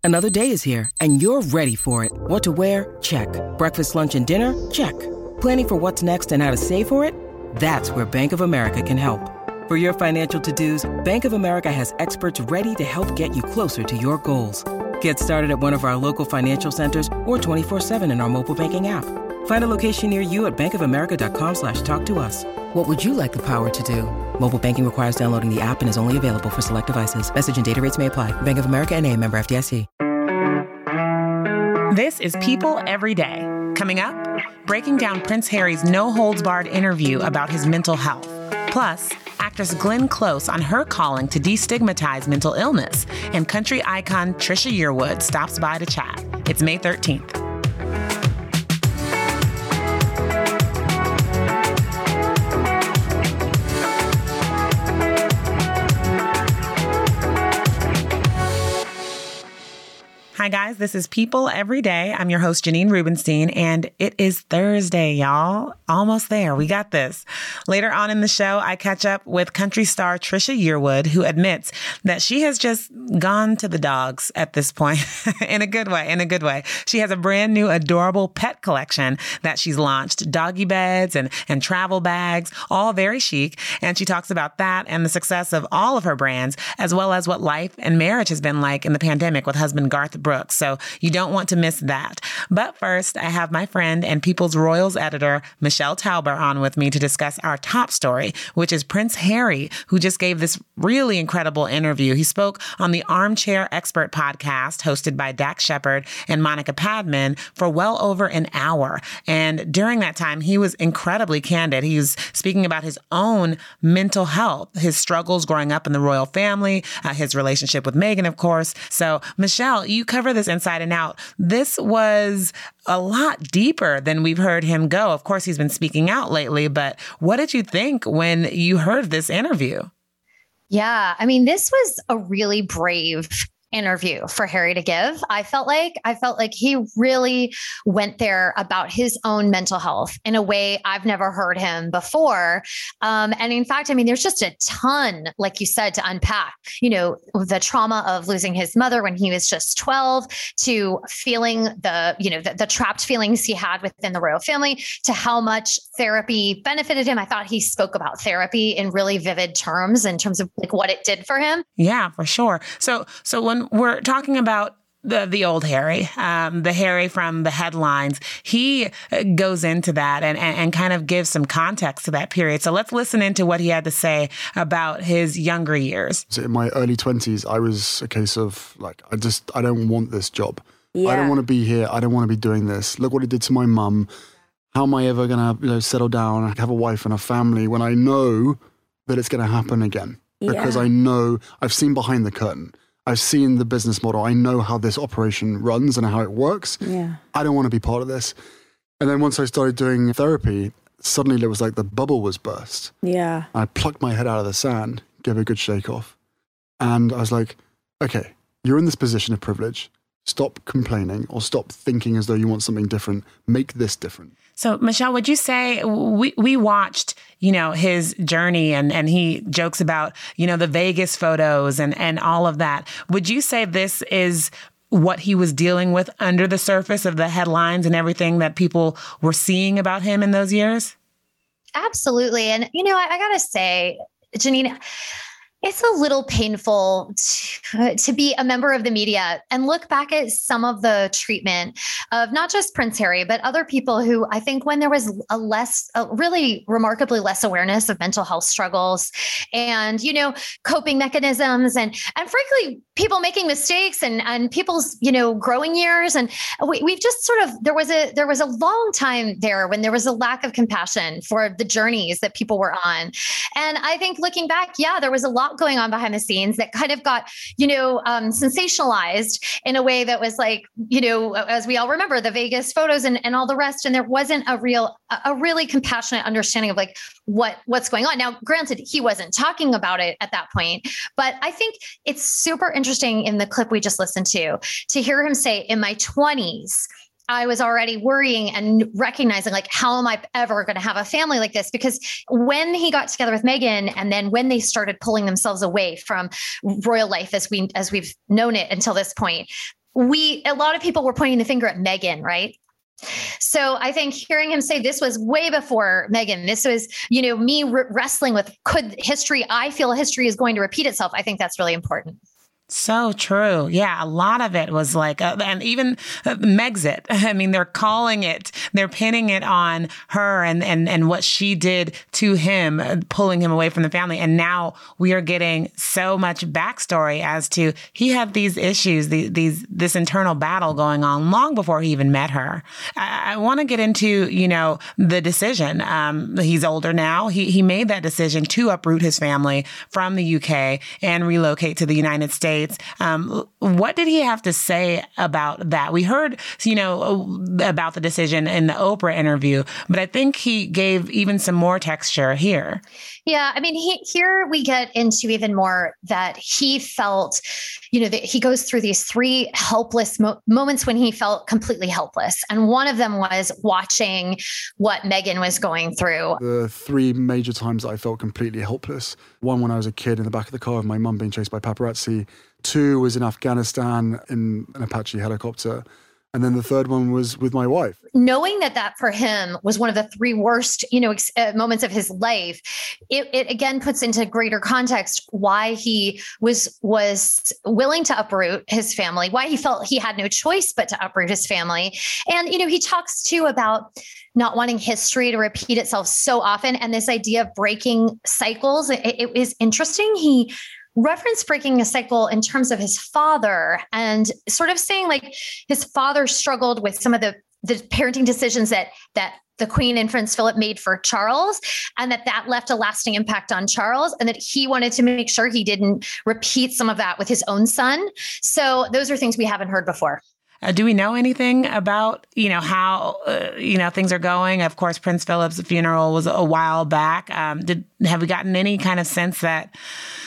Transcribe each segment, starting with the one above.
Another day is here, and you're ready for it. What to wear? Check. Breakfast, lunch, and dinner? Check. Planning for what's next and how to save for it? That's where Bank of America can help. For your financial to-dos, Bank of America has experts ready to help get you closer to your goals. Get started at one of our local financial centers or 24/7 in our mobile banking app. Find a location near you at bankofamerica.com/talktous. What would you like the power to do? Mobile banking requires downloading the app and is only available for select devices. Message and data rates may apply. Bank of America N.A., member FDIC. This is People Every Day. Coming up, breaking down Prince Harry's no-holds-barred interview about his mental health. Plus, actress Glenn Close on her calling to destigmatize mental illness. And country icon Trisha Yearwood stops by to chat. It's May 13th. Hi, guys. This is People Every Day. I'm your host, Janine Rubenstein, and it is Thursday, y'all. Almost there. We got this. Later on in the show, I catch up with country star Trisha Yearwood, who admits that she has just gone to the dogs at this point in a good way. She has a brand new, adorable pet collection that she's launched, doggy beds and travel bags, all very chic. And she talks about that and the success of all of her brands, as well as what life and marriage has been like in the pandemic with husband Garth Brooks. So you don't want to miss that. But first, I have my friend and People's Royals editor, Michelle Tauber, on with me to discuss our top story, which is Prince Harry, who just gave this really incredible interview. He spoke on the Armchair Expert podcast hosted by Dax Shepard and Monica Padman for well over an hour. And during that time, he was incredibly candid. He was speaking about his own mental health, his struggles growing up in the royal family, his relationship with Meghan, of course. So, Michelle, you cover this inside and out. This was a lot deeper than we've heard him go. Of course, he's been speaking out lately, but what did you think when you heard this interview? Yeah, I mean, this was a really brave interview for Harry to give. I felt like he really went there about his own mental health in a way I've never heard him before. And in fact, I mean, there's just a ton, like you said, to unpack, the trauma of losing his mother when he was just 12, to feeling the trapped feelings he had within the royal family, to how much therapy benefited him. I thought he spoke about therapy in really vivid terms in terms of like what it did for him. Yeah, for sure. So when we're talking about the old Harry, the Harry from the headlines, he goes into that and kind of gives some context to that period. So let's listen into what he had to say about his younger years. So in my early 20s, I was a case of like, I don't want this job. Yeah. I don't want to be here. I don't want to be doing this. Look what it did to my mum. How am I ever going to settle down and have a wife and a family when I know that it's going to happen again? Because I know I've seen behind the curtain. I've seen the business model. I know how this operation runs and how it works. Yeah. I don't want to be part of this. And then once I started doing therapy, suddenly it was like the bubble was burst. Yeah. I plucked my head out of the sand, gave it a good shake off. And I was like, okay, you're in this position of privilege. Stop complaining or stop thinking as though you want something different. Make this different. So, Michelle, would you say we watched, his journey and he jokes about, the Vegas photos and all of that. Would you say this is what he was dealing with under the surface of the headlines and everything that people were seeing about him in those years? Absolutely. And, I got to say, Janine, it's a little painful to be a member of the media and look back at some of the treatment of not just Prince Harry, but other people who I think when there was a really remarkably less awareness of mental health struggles and, coping mechanisms and frankly, people making mistakes and people's, growing years. And we've just sort of, there was a long time there when there was a lack of compassion for the journeys that people were on. And I think looking back, there was a lot going on behind the scenes that kind of got, sensationalized in a way that was like, as we all remember, the Vegas photos and all the rest. And there wasn't a really compassionate understanding of like what's going on. Now, granted, he wasn't talking about it at that point, but I think it's super interesting in the clip we just listened to hear him say, in my 20s, I was already worrying and recognizing like, how am I ever going to have a family like this? Because when he got together with Meghan and then when they started pulling themselves away from royal life as we've known it until this point, a lot of people were pointing the finger at Meghan, right? So I think hearing him say this was way before Meghan, this was, me wrestling with I feel history is going to repeat itself. I think that's really important. So true. Yeah, a lot of it was like, and even Megxit. I mean, they're pinning it on her and what she did to him, pulling him away from the family. And now we are getting so much backstory as to he had these issues, this internal battle going on long before he even met her. I want to get into, the decision. He's older now. He made that decision to uproot his family from the UK and relocate to the United States. What did he have to say about that? We heard, about the decision in the Oprah interview, but I think he gave even some more texture here. Yeah. I mean, here we get into even more that he felt, that he goes through these three helpless moments when he felt completely helpless. And one of them was watching what Meghan was going through. The three major times that I felt completely helpless. One, when I was a kid in the back of the car with my mum being chased by paparazzi. Two was in Afghanistan in an Apache helicopter. And then the third one was with my wife. Knowing that for him was one of the three worst, moments of his life, it again puts into greater context why he was willing to uproot his family, why he felt he had no choice but to uproot his family. And, he talks too about not wanting history to repeat itself so often. And this idea of breaking cycles, it is interesting. He referenced breaking a cycle in terms of his father and sort of saying like his father struggled with some of the parenting decisions that the Queen and Prince Philip made for Charles, and that left a lasting impact on Charles, and that he wanted to make sure he didn't repeat some of that with his own son. So those are things we haven't heard before. Do we know anything about, how, things are going? Of course, Prince Philip's funeral was a while back. Have we gotten any kind of sense that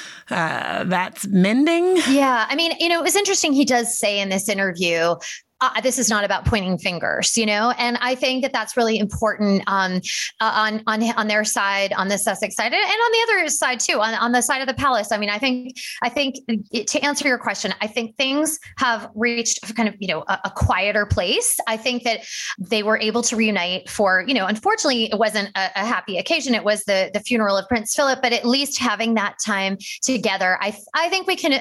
that's mending? Yeah. I mean, it was interesting. He does say in this interview, this is not about pointing fingers, and I think that that's really important on their side, on the Sussex side, and on the other side too, on the side of the palace. I mean, I think to answer your question, I think things have reached kind of, a quieter place. I think that they were able to reunite for, unfortunately, it wasn't a happy occasion. It was the funeral of Prince Philip, but at least having that time together, I think we can,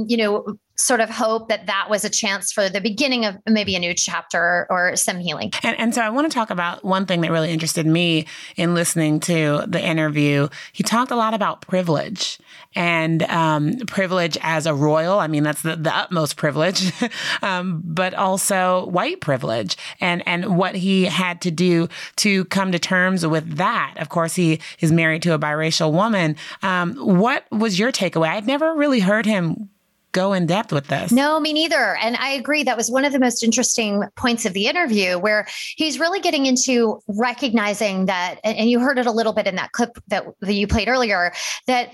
sort of hope that was a chance for the beginning of maybe a new chapter or some healing. And so I want to talk about one thing that really interested me in listening to the interview. He talked a lot about privilege and privilege as a royal. I mean, that's the utmost privilege, but also white privilege and what he had to do to come to terms with that. Of course, he is married to a biracial woman. What was your takeaway? I had never really heard him go in depth with this. No, me neither. And I agree. That was one of the most interesting points of the interview, where he's really getting into recognizing that, and you heard it a little bit in that clip that you played earlier, that,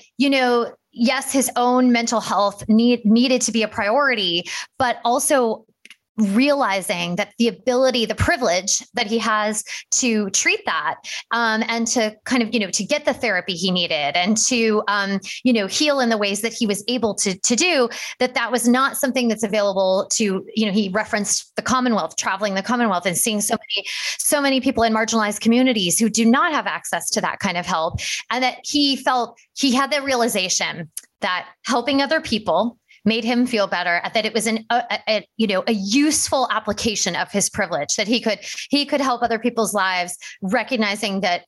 yes, his own mental health needed to be a priority, but also realizing that the privilege that he has to treat that and to kind of, to get the therapy he needed and to, heal in the ways that he was able to do, that was not something that's available to, he referenced the Commonwealth, traveling the Commonwealth and seeing so many people in marginalized communities who do not have access to that kind of help. And that he felt he had the realization that helping other people made him feel better, that it was a useful application of his privilege, that he could help other people's lives, recognizing that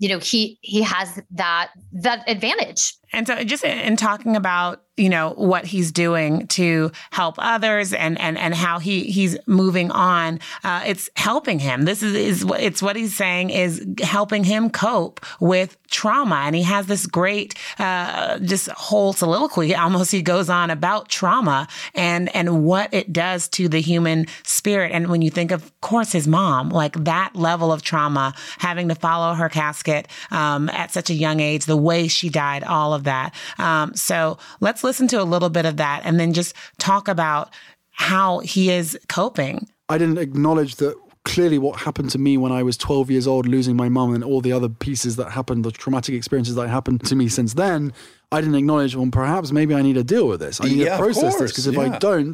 he has that advantage. And so just in talking about, what he's doing to help others and how he's moving on, it's helping him. This is what he's saying is helping him cope with trauma. And he has this great, just whole soliloquy. Almost he goes on about trauma and what it does to the human spirit. And when you think of course, his mom, like that level of trauma, having to follow her casket, at such a young age, the way she died, all of that. So let's listen to a little bit of that and then just talk about how he is coping. I didn't acknowledge that clearly what happened to me when I was 12 years old, losing my mum and all the other pieces that happened, the traumatic experiences that happened to me since then, I didn't acknowledge, well, perhaps maybe I need to deal with this. I need to process this, because if I don't,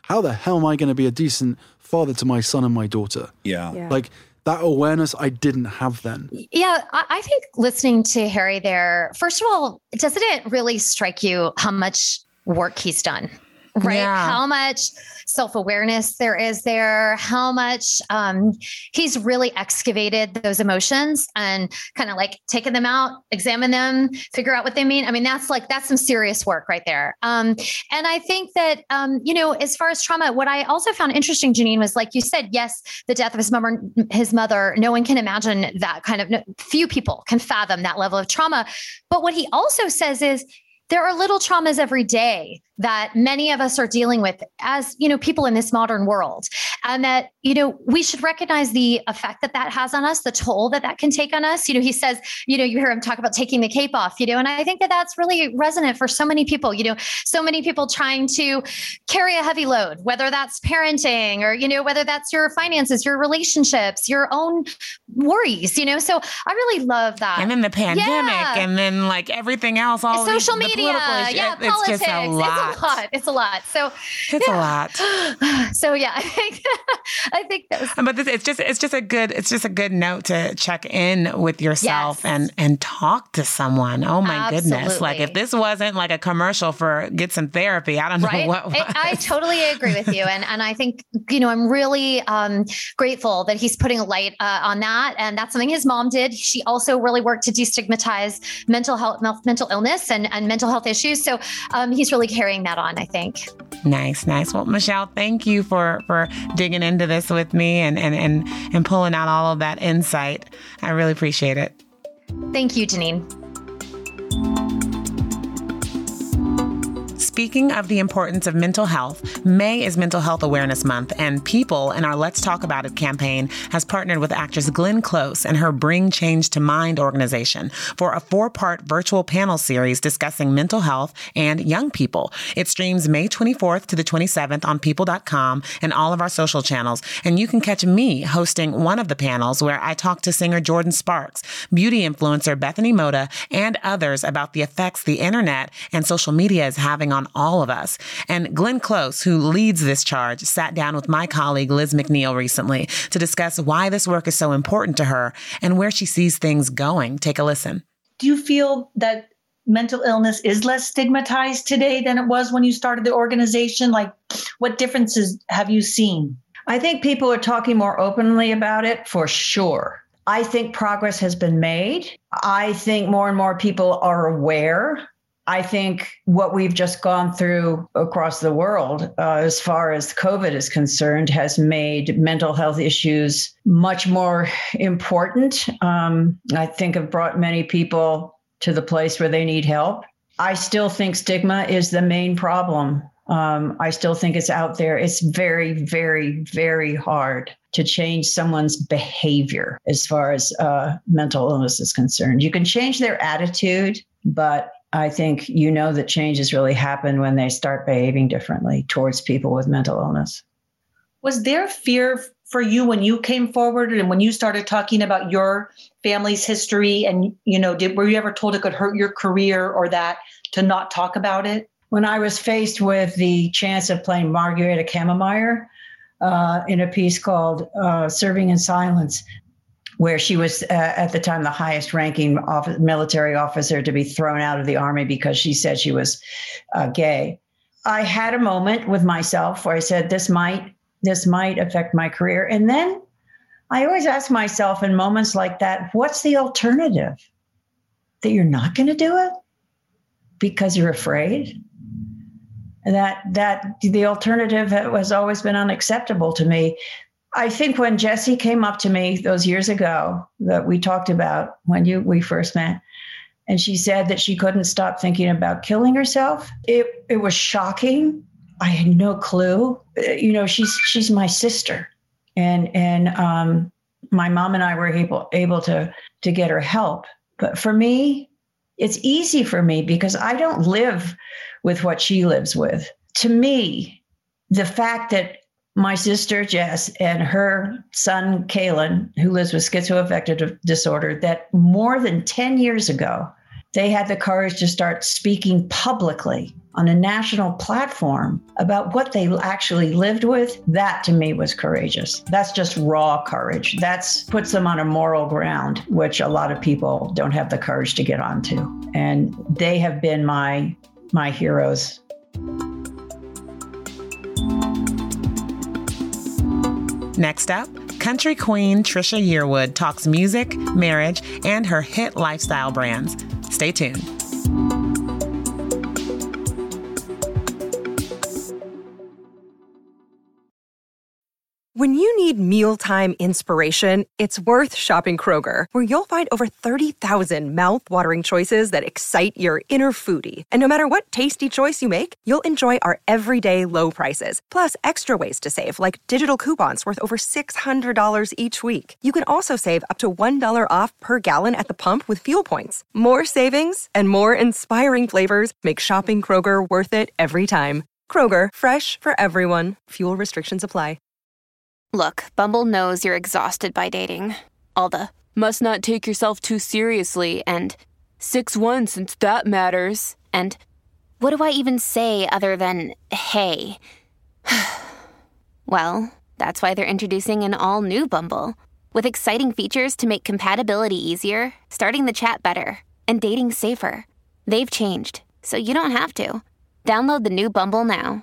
how the hell am I going to be a decent father to my son and my daughter? Yeah. Like that awareness I didn't have then. Yeah, I think listening to Harry there, first of all, doesn't it really strike you how much work he's done? Right? Yeah. How much self-awareness there is there, how much he's really excavated those emotions and kind of like taken them out, examine them, figure out what they mean. I mean, that's some serious work right there. And I think that, as far as trauma, what I also found interesting, Janine, was like you said, yes, the death of his mother, no one can imagine that kind of, few people can fathom that level of trauma. But what he also says is, there are little traumas every day that many of us are dealing with as, people in this modern world. And that, we should recognize the effect that has on us, the toll that can take on us. He says, you hear him talk about taking the cape off, and I think that that's really resonant for so many people, so many people trying to carry a heavy load, whether that's parenting or, whether that's your finances, your relationships, your own worries, so I really love that. And then the pandemic and then like everything else, all social the media, politics. politics. It's just a lot. It's a lot. So it's a lot. So yeah, I think that's. But it's just a good note to check in with yourself and talk to someone. Oh my goodness! Like if this wasn't like a commercial for get some therapy, I don't know what was. I totally agree with you, and I think I'm really grateful that he's putting a light on that, and that's something his mom did. She also really worked to destigmatize mental illness and mental health issues. So he's really carrying that on, I think. Nice. Well, Michelle, thank you for digging into this with me and pulling out all of that insight. I really appreciate it. Thank you, Janine. Speaking of the importance of mental health, May is Mental Health Awareness Month, and People in our Let's Talk About It campaign has partnered with actress Glenn Close and her Bring Change to Mind organization for a 4-part virtual panel series discussing mental health and young people. It streams May 24th to the 27th on people.com and all of our social channels, and you can catch me hosting one of the panels where I talk to singer Jordan Sparks, beauty influencer Bethany Moda, and others about the effects the internet and social media is having on all of us. And Glenn Close, who leads this charge, sat down with my colleague Liz McNeil recently to discuss why this work is so important to her and where she sees things going. Take a listen. Do you feel that mental illness is less stigmatized today than it was when you started the organization? Like, what differences have you seen? I think people are talking more openly about it, for sure. I think progress has been made. I think more and more people are aware. I think what we've just gone through across the world, as far as COVID is concerned, has made mental health issues much more important. I think have brought many people to the place where they need help. I still think stigma is the main problem. I still think it's out there. It's very, very, very hard to change someone's behavior as far as mental illness is concerned. You can change their attitude, but I think that changes really happen when they start behaving differently towards people with mental illness. Was there fear for you when you came forward and when you started talking about your family's history and, were you ever told it could hurt your career or that to not talk about it? When I was faced with the chance of playing Margareta Kammermeyer in a piece called Serving in Silence, where she was at the time the highest ranking military officer to be thrown out of the army because she said she was gay. I had a moment with myself where I said, this might affect my career. And then I always ask myself in moments like that, what's the alternative? That you're not going to do it because you're afraid? That the alternative has always been unacceptable to me. I think when Jessie came up to me those years ago that we talked about when we first met, and she said that she couldn't stop thinking about killing herself, it was shocking. I had no clue. She's my sister, and my mom and I were able to get her help. But for me, it's easy for me because I don't live with what she lives with. To me, the fact that my sister, Jess, and her son, Kalen, who lives with schizoaffective disorder, that more than 10 years ago, they had the courage to start speaking publicly on a national platform about what they actually lived with, that to me was courageous. That's just raw courage. That's puts them on a moral ground, which a lot of people don't have the courage to get onto. And they have been my heroes. Next up, country queen Trisha Yearwood talks music, marriage, and her hit lifestyle brands. Stay tuned. When you need mealtime inspiration, it's worth shopping Kroger, where you'll find over 30,000 mouth-watering choices that excite your inner foodie. And no matter what tasty choice you make, you'll enjoy our everyday low prices, plus extra ways to save, like digital coupons worth over $600 each week. You can also save up to $1 off per gallon at the pump with fuel points. More savings and more inspiring flavors make shopping Kroger worth it every time. Kroger, fresh for everyone. Fuel restrictions apply. Look, Bumble knows you're exhausted by dating. All the, must not take yourself too seriously, and 6'1" since that matters, and what do I even say other than, hey? Well, that's why they're introducing an all-new Bumble, with exciting features to make compatibility easier, starting the chat better, and dating safer. They've changed, so you don't have to. Download the new Bumble now.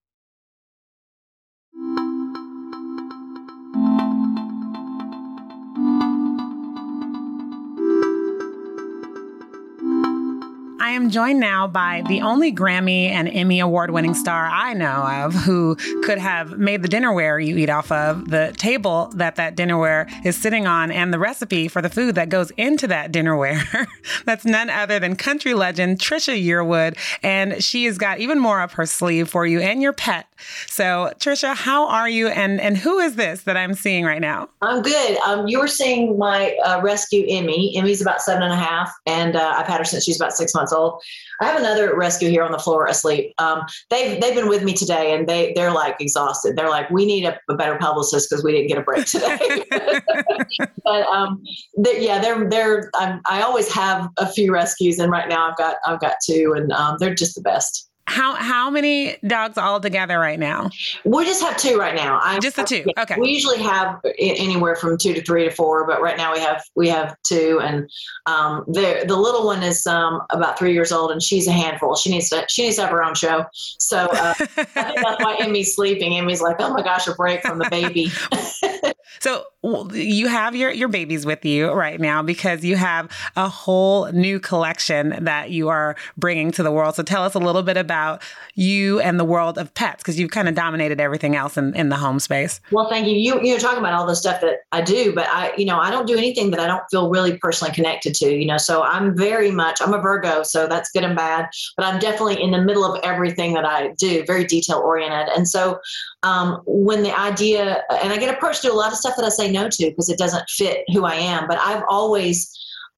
I am joined now by the only Grammy and Emmy award-winning star I know of who could have made the dinnerware you eat off of, the table that dinnerware is sitting on, and the recipe for the food that goes into that dinnerware. That's none other than country legend Trisha Yearwood, and she has got even more up her sleeve for you and your pet. So, Trisha, how are you, and who is this that I'm seeing right now? I'm good. You were seeing my rescue, Emmy. Emmy's about 7.5, and I've had her since she's about 6 months old. I have another rescue here on the floor asleep. They've been with me today, and they're like exhausted. They're like, we need a better publicist because we didn't get a break today. But I always have a few rescues, and right now I've got 2, and they're just the best. How many dogs all together right now? We just have 2 right now. Just the 2. Okay. We usually have anywhere from 2 to 3 to 4, but right now we have 2, and the little one is about 3 years old, and she's a handful. She needs to have her own show. So I think that's why Emmy's sleeping. Emmy's like, oh my gosh, a break from the baby. So you have your babies with you right now because you have a whole new collection that you are bringing to the world. So tell us a little bit about you and the world of pets, because you've kind of dominated everything else in the home space. Well, thank you. You're talking about all the stuff that I do, but I don't do anything that I don't feel really personally connected to, so I'm a Virgo, so that's good and bad, but I'm definitely in the middle of everything that I do, very detail oriented. And so when the idea, and I get approached to a lot of stuff that I say no to because it doesn't fit who I am, but I've always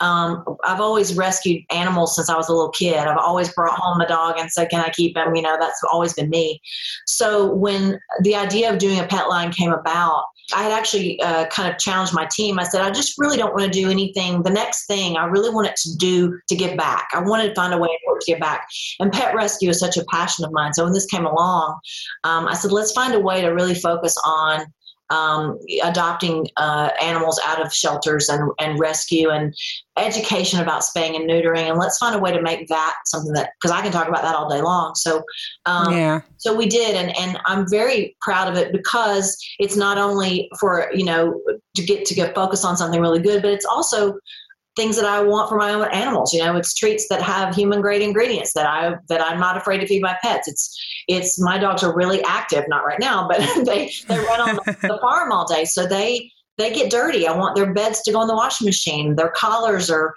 rescued animals since I was a little kid. I've always brought home a dog and said, can I keep him? That's always been me. So when the idea of doing a pet line came about, I had actually kind of challenged my team. I said, I just really don't want to do anything. The next thing I really wanted to give back. I wanted to find a way for it to give back. And pet rescue is such a passion of mine. So when this came along, I said, let's find a way to really focus on adopting animals out of shelters and rescue and education about spaying and neutering. And let's find a way to make that something that, because I can talk about that all day long. So, so we did. And I'm very proud of it because it's not only for, to get focused on something really good, but it's also things that I want for my own animals. It's treats that have human grade ingredients that I'm not afraid to feed my pets. It's my dogs are really active, not right now, but they run on the farm all day. So they get dirty. I want their beds to go in the washing machine. Their collars are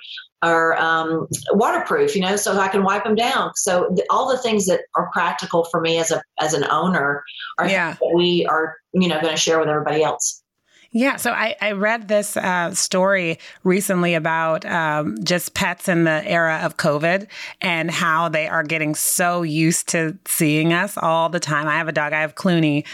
waterproof, so I can wipe them down. So all the things that are practical for me as an owner are things that we are, going to share with everybody else. Yeah. So I read this story recently about just pets in the era of COVID and how they are getting so used to seeing us all the time. I have a dog. I have Clooney.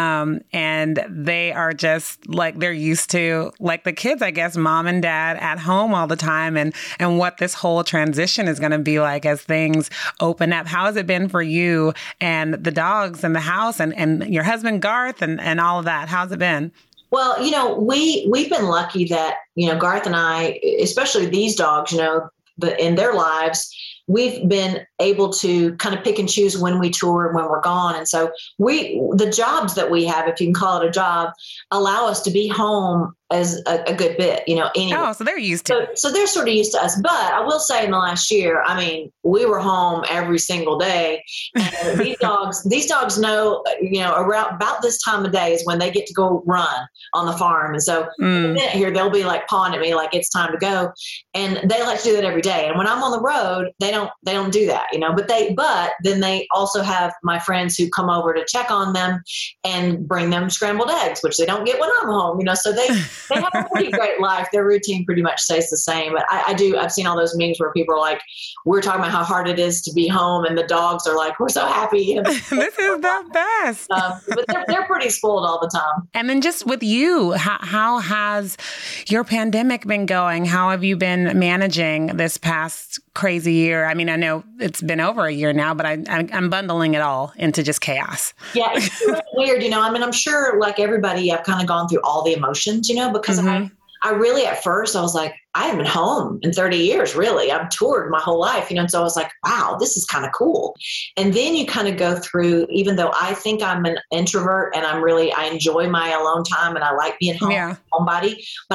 And they are just like, they're used to, like the kids, I guess, mom and dad at home all the time, and what this whole transition is going to be like as things open up. How has it been for you and the dogs and the house and your husband, Garth, and all of that? How's it been? Well, we've been lucky that, Garth and I, especially these dogs, in their lives, we've been able to kind of pick and choose when we tour and when we're gone. And so the jobs that we have, if you can call it a job, allow us to be home as a good bit, anyway. Oh, so they're used to it. So they're sort of used to us. But I will say in the last year, we were home every single day. And these dogs know, around about this time of day is when they get to go run on the farm. And so in a minute here, they'll be like pawing at me like it's time to go. And they like to do that every day. And when I'm on the road, they don't do that, but then they also have my friends who come over to check on them and bring them scrambled eggs, which they don't get when I'm home, so they have a pretty great life. Their routine pretty much stays the same. But I've seen all those memes where people are like, we're talking about how hard it is to be home, and the dogs are like, we're so happy. This is the best. But they're pretty spoiled all the time. And then just with you, how has your pandemic been going? How have you been managing this past crazy year? I know it's been over a year now, but I'm bundling it all into just chaos. Yeah, it's really weird. I'm sure like everybody, I've kind of gone through all the emotions, because I really, at first, I was like, I haven't been home in 30 years, really. I've toured my whole life, and so I was like, wow, this is kind of cool. And then you kind of go through, even though I think I'm an introvert and I enjoy my alone time and I like being home, homebody, but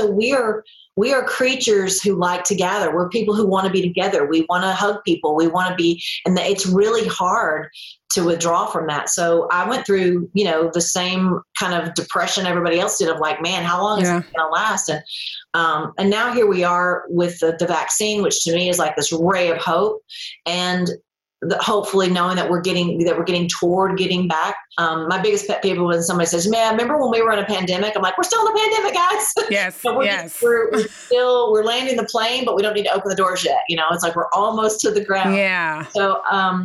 we are creatures who like to gather. We're people who want to be together. We want to hug people. We want to be, and it's really hard to withdraw from that. So I went through, the same kind of depression everybody else did of like, man, how long is it going to last? And now here we are with the vaccine, which to me is like this ray of hope. And hopefully knowing that we're getting toward getting back. My biggest pet peeve when somebody says, man, remember when we were in a pandemic? I'm like, we're still in a pandemic, guys. Yes. So we're landing the plane, but we don't need to open the doors yet. It's like, we're almost to the ground. Yeah. So,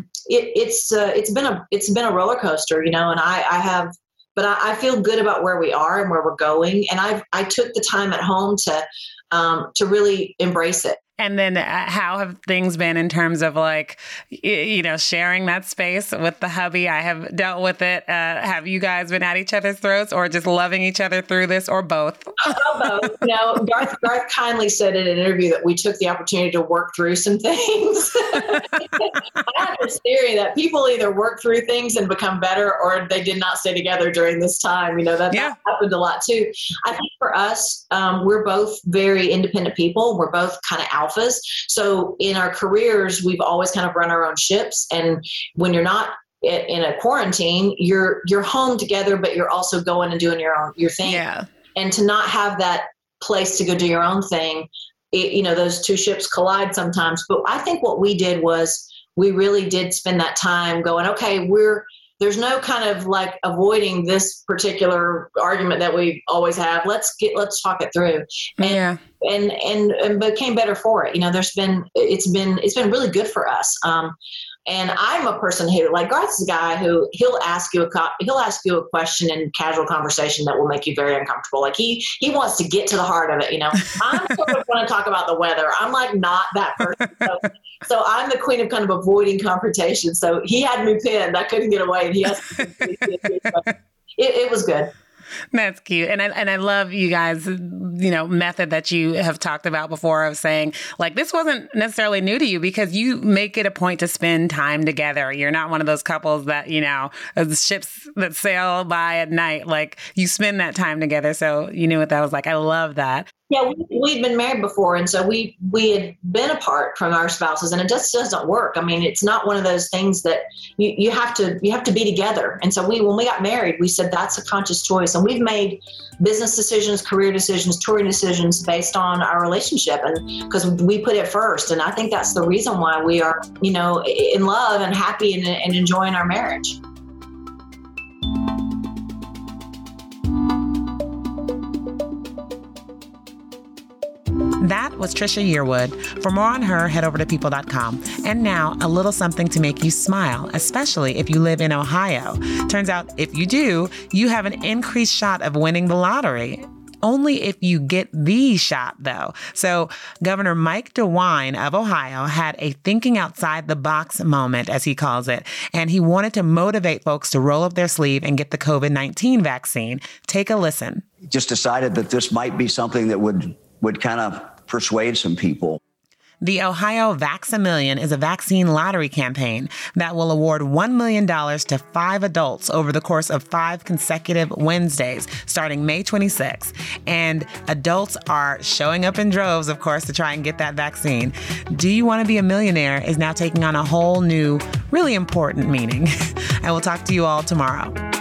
it's been a roller coaster, and but I feel good about where we are and where we're going. And I took the time at home to really embrace it. And then how have things been in terms of like, sharing that space with the hubby? I have dealt with it. Have you guys been at each other's throats or just loving each other through this, or both? Both. Garth kindly said in an interview that we took the opportunity to work through some things. I have this theory that people either work through things and become better, or they did not stay together during this time. That happened a lot too. I think for us, we're both very independent people. We're both kind of alphas. So in our careers, we've always kind of run our own ships. And when you're not in a quarantine, you're home together, but you're also going and doing your thing. Yeah. And to not have that place to go do your own thing, those two ships collide sometimes. But I think what we did was we really did spend that time going, okay, there's no kind of like avoiding this particular argument that we always have. Let's talk it through. And became better for it. It's been really good for us. And I'm a person who, like Garth's a guy who he'll ask you a question in casual conversation that will make you very uncomfortable. Like he wants to get to the heart of it. I'm sort of going to talk about the weather. I'm like not that person. So I'm the queen of kind of avoiding confrontation. So he had me pinned. I couldn't get away. And he asked me it was good. That's cute. And I love you guys, method that you have talked about before of saying, like, this wasn't necessarily new to you because you make it a point to spend time together. You're not one of those couples that, ships that sail by at night, like you spend that time together. So you knew what that was like. I love that. Yeah, we'd been married before, and so we had been apart from our spouses, and it just doesn't work. It's not one of those things that you have to be together. And so when we got married, we said that's a conscious choice, and we've made business decisions, career decisions, touring decisions based on our relationship, and because we put it first. And I think that's the reason why we are, in love and happy and enjoying our marriage. That was Trisha Yearwood. For more on her, head over to people.com. And now, a little something to make you smile, especially if you live in Ohio. Turns out, if you do, you have an increased shot of winning the lottery. Only if you get the shot, though. So Governor Mike DeWine of Ohio had a thinking outside the box moment, as he calls it, and he wanted to motivate folks to roll up their sleeve and get the COVID-19 vaccine. Take a listen. Just decided that this might be something that would kind of persuade some people. The Ohio Vax-A-Million is a vaccine lottery campaign that will award $1 million to 5 adults over the course of 5 consecutive Wednesdays, starting May 26. And adults are showing up in droves, of course, to try and get that vaccine. Do you want to be a millionaire is now taking on a whole new, really important meaning. I will talk to you all tomorrow.